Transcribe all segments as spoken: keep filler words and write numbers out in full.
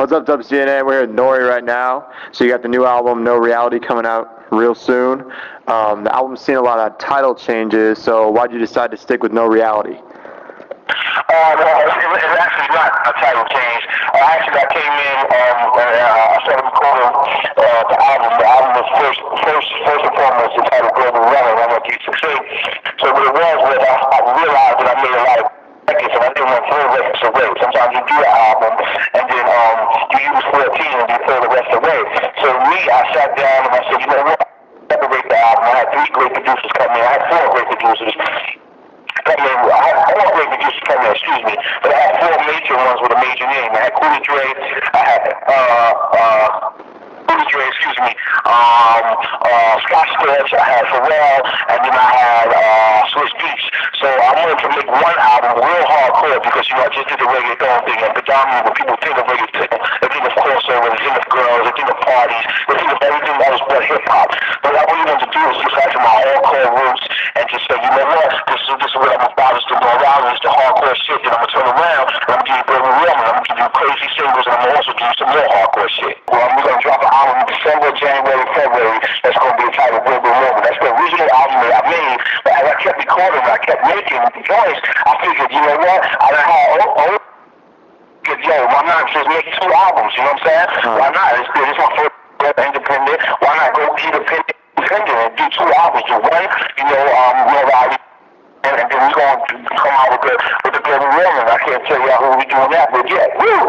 What's up, W C N A? We're here with Nori right now. So you got the new album, No Reality, coming out real soon. Um, the album's seen a lot of title changes, so why'd you decide to stick with No Reality? Uh, no, it's, it's actually not a title change. Uh, actually, I came in, um, uh, I started recording uh, the album. The album was first, first, first and foremost entitled Global Runner, and I want you to succeed. So what it was was I, I realized that I made a lot of records, and I didn't want to throw records away. Sometimes you do an album, and then um, you use fourteen and you throw the rest away. So me, I sat down and I said, you know what? Separate the album. I had three great producers come in. I had four great producers. I mean, I had four great producers come in, excuse me, but I had four major ones with a major name. I had Cooley Dre, I had, uh, uh, Cooley Dre, excuse me, um, uh, Scott Storch, I had Pharrell, and then I had, uh, Swiss Beats. So I wanted to make one album real hardcore because, you know, I just did the reggaeton thing, and predominantly when people think of reggaeton, they think of crossover, they think of girls, they think of parties, they think of everything that was but hip-hop. But what I really wanted to do is just back to my hardcore roots and just say, you know what, this is, this is what I'm about to go around, it's the hardcore shit, then I'm going to turn around, and I'm going to give you Global Runner, I'm going to give you crazy singles, and I'm going to also give you some more hardcore shit. Well, I'm going to drop an album in December, January, February, that's going to be entitled Global Runner. That's the original album that I made, but as I kept recording, I kept making the voice, I figured, you know what, I done had all, all yo, why not just make two albums, you know what I'm saying? Uh-huh. Why not? It's, it's my first independent. Why not go independent, independent and do two albums? Do one, you know, um, No Reality, and, and then we're going to come out with the, with the Global Runner. I can't tell y'all who we're doing that with yet.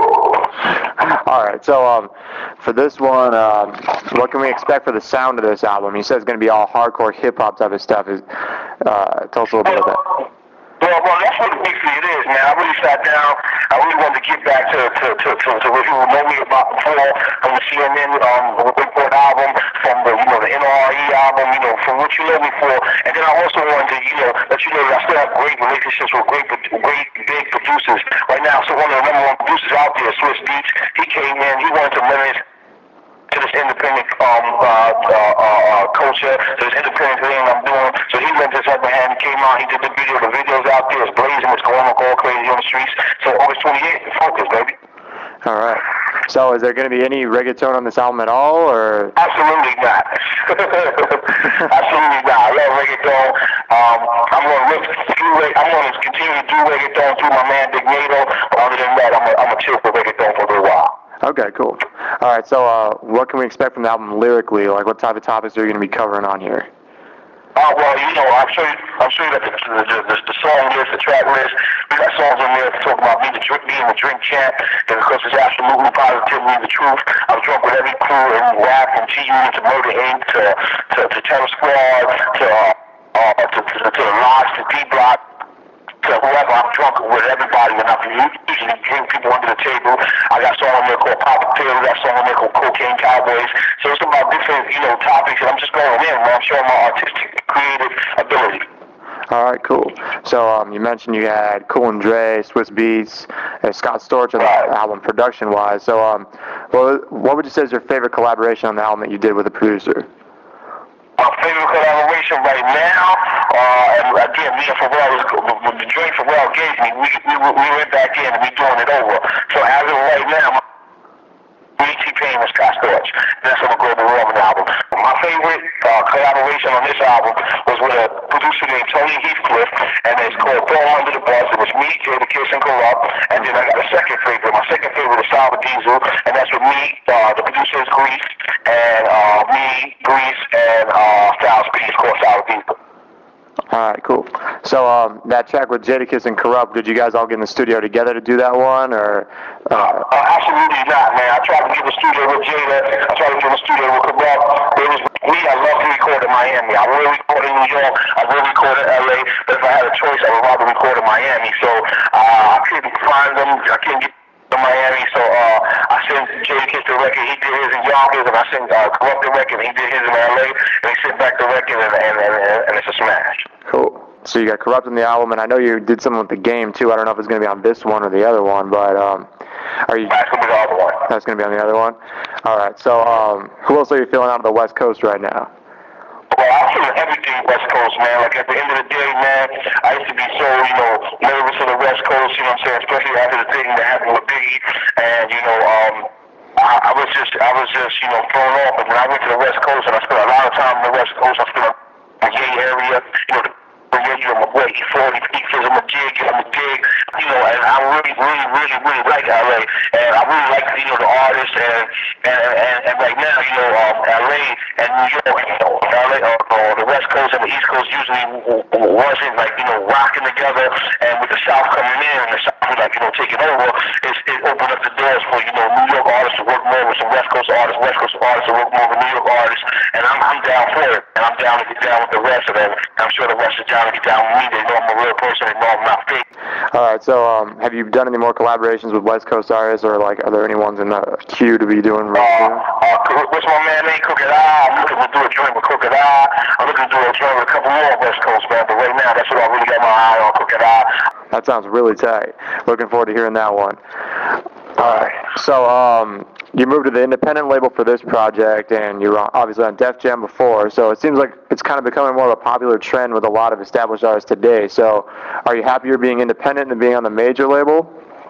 Woo! All right, so um, for this one, um, what can we expect for the sound of this album? You said it's going to be all hardcore hip-hop type of stuff. Is, uh, tell us a little bit about that. Well, well, that's what the big thing it is, man. I really sat down. I really wanted to get back to to to to, to what you know me about before, from the C N N um Report album, from the you know the N R E album, you know, from what you know me for. And then I also wanted to you know let you know that I still have great relationships with great great big producers. Right now, so one of the number one producers out there, Swiss Beats. He came in. He wanted to limit to this independent um, uh, uh, uh, culture, to this independent thing I'm doing. So he lent his upper hand, he came out, he did the video, the video's out there, it's blazing, it's going on, going crazy on the streets. So August twenty-eighth, focus, baby. All right. So is there going to be any reggaeton on this album at all, or? Absolutely not. Absolutely not. I love reggaeton. Um, I'm going to look through, I'm going to continue to do reggaeton through my man Dignato, but other than that, I'm going to chill for reggaeton for a little while. Okay, cool. All right, so uh, what can we expect from the album lyrically? Like, what type of topics are you going to be covering on here? Uh, well, you know, I'm sure, I'm sure that the, the, the, the song list, the track list, we got songs on there to talk about being the drink, being the drink champ, and of course it's absolutely positively the truth. I'm drunk with every crew and rap from G-Unit to Murder Incorporated to, to, to Terror Squad to, uh, uh, to, to, to the Lodge to D-Block. To whoever, I'm drunk with everybody, and I usually bring people under the table. I got a song on there called Papa Pill, I got a song on there called Cocaine Cowboys. So it's about different, you know, topics, and I'm just going in, man. I'm showing my artistic, creative ability. All right, cool. So um, you mentioned you had Cool and Dre, Swiss Beats, and Scott Storch on the right. album, production-wise. So, um, well, what would you say is your favorite collaboration on the album that you did with a producer? My favorite collaboration right now, uh, and again, me and Pharrell, when the drink Pharrell gave me, we, we, we went back in and we doing it over. So as of right now, my T-Pain and Scott Storch. That's on the Global Runner album. My favorite uh, collaboration on this album was with a producer named Tony Heathcliff, and it's called Throw Under the Bus. It was me, Jadakiss, and Corrupt, and then I got a second favorite. My second favorite is Salva Diesel, and that's with me, uh, the producer is Grease, and uh, me, Grease, and uh, Styles P. It's called Salva Diesel. All right, cool. So um, that track with Jadakiss and Corrupt, did you guys all get in the studio together to do that one, or? Uh... Uh, uh, absolutely not, man. I tried to get in the studio with Jada. I tried to get in the studio with Corrupt. It was me. I love to record in Miami. I will record in New York. I will record in L A. But if I had a choice, I would rather record in Miami. So uh, I couldn't find them. I couldn't get in Miami. So uh, I sent Jadakiss the record. He did his in Yonkers, and I sent uh, Corrupt the record. He did his in L A. And he sent back the record, and, and, and, and it's a smash. Cool. So you got Corrupt in the album, and I know you did something with the game too. I don't know if it's going to be on this one or the other one, but um, are you? That's going to be the other one. That's going to be on the other one. All right. So um, who else are you feeling out of the West Coast right now? Well, I'm feeling everything West Coast, man. Like at the end of the day, man, I used to be so, you know, nervous for the West Coast. You know what I'm saying? Especially after the thing that happened with Biggie, and you know, um. I, I was just, I was just, you know, thrown off. And then I went to the West Coast, and I spent a lot of time in the West Coast. I spent in the Yay area, you know, the yeah, you know, my boy, he forty, he gives him a jig, give him a dig, you know, and I really, really, really, really like L A, and I really like, you know, the artists, and and, and, and right now, you know, um, L A and New York, you know, L A, uh, uh, the West Coast and the East Coast usually wasn't, like, you know, rocking together, and with the South coming in, and the South, like, you know, taking over, it's, it opened up the doors for, you know, New York artists to work more with some West Coast artists, West Coast artists to work more with New York artists, and I'm, I'm down for it, and I'm down to get down with the rest of them, and I'm sure the rest of John will get down with me. They know I'm a real person, they know I'm not fake. All right, so um, have you done any more collaborations with West Coast artists, or like, are there any ones in the queue to be doing? Uh, uh, what's my man name? Crooked Eye. I'm looking to do a joint with Crooked Eye. I'm looking to do a joint with a couple more West Coast, man, but right now, that's what I really got my eye on, Crooked Eye. That sounds really tight. Looking forward to hearing that one. All right, so um, you moved to the independent label for this project, and you were obviously on Def Jam before, so it seems like it's kind of becoming more of a popular trend with a lot of established artists today. So are you happier being independent than being on the major label?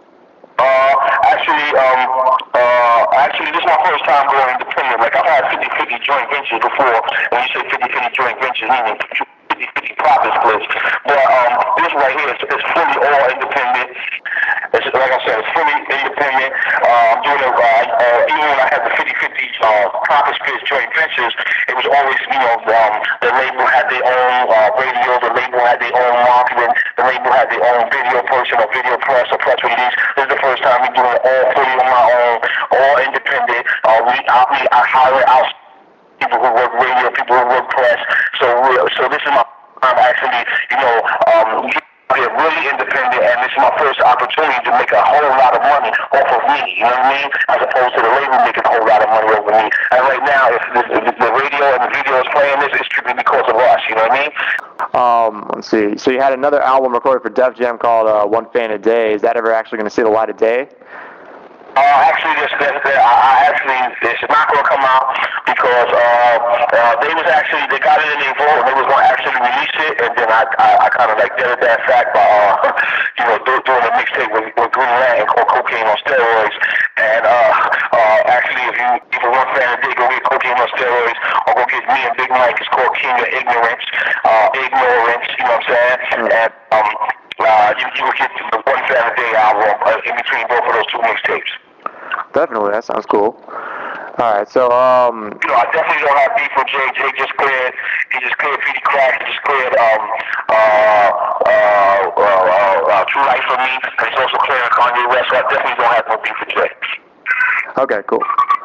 Uh, actually, um, uh, actually, this is my first time going independent. Like, I've had fifty fifty joint ventures before. When you say fifty fifty joint ventures, meaning fifty fifty profit splits. But um, this right here is, is fully all independent. It's, like I said, it's fully independent. Uh, I'm doing it, uh, uh, even when I had the fifty fifty uh, profit splits joint ventures, it was always, you know, um, the label had their own uh, radio, the label had their own marketing, the label had their own video person or video press or press release. This is the first time we're doing it all fully on my own, all independent. Uh, we, I, we, I hire out people who work radio, people who work press. So, so this is my time actually, you know, um, they're really independent, and this is my first opportunity to make a whole lot of money off of me, you know what I mean? As opposed to the label making a whole lot of money over me. And right now, if the, the, the radio and the video is playing this, it's strictly because of us, you know what I mean? Um, let's see. So you had another album recorded for Def Jam called uh, One Fan a Day. Is that ever actually going to see the light of day? Uh, actually, this, this, this, I actually, it's not going to come out because uh, uh, they was actually, they got it in their vote and they was going to actually release it, and then I, I, I kind of like did it that fact by, uh, you know, do, doing a mixtape with, with Green Lantern called Cocaine on Steroids. And uh, uh, actually, if you, if you one fan a day, go get Cocaine on Steroids, or go get me and Big Mike. It's called King of Ignorance, uh, Ignorance, you know what I'm saying? Mm. And um, uh, you, you will get the One Fan a Day album uh, in between both of those two mixtapes. Definitely, that sounds cool. All right, so um. You know, I definitely don't have beef with Jay. Jay just cleared. He just cleared P D Crack. He just cleared um uh uh uh, uh, uh True Life for me. And he's also clearing Kanye West. So I definitely don't have no beef with Jay. Okay, cool.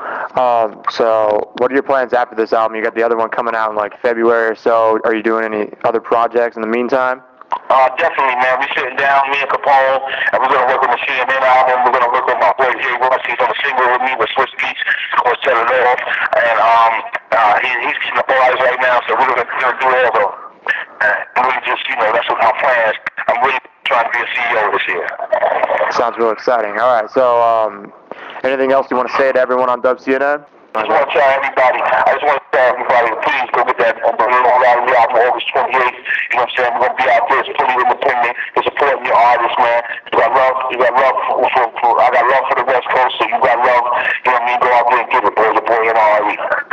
Um, so what are your plans after this album? You got the other one coming out in like February or so. Are you doing any other projects in the meantime? Uh, definitely, man. We're sitting down, me and Capone, and we're going to work on the C N N album. We're going to work with my boy Jay Ross. He's on a single with me with Swiss Beats. It's called Set It Off. And um, uh, he, he's getting the boys right now, so we're going to do all of them. And really just, you know, that's what my plans. I'm really trying to be a C E O this year. Sounds real exciting. All right, so um, anything else you want to say to everyone on Dub C N N? I just want to tell everybody, I just want to tell everybody, please go get that Balloon Rally album August twenty-eighth. You know what I'm saying? We're going to be out there. It's fully independent. It's supporting your artists, man. You got love. You got love for, for, for, I got love for the West Coast, so you got love. You know what I mean? Go out there and get it.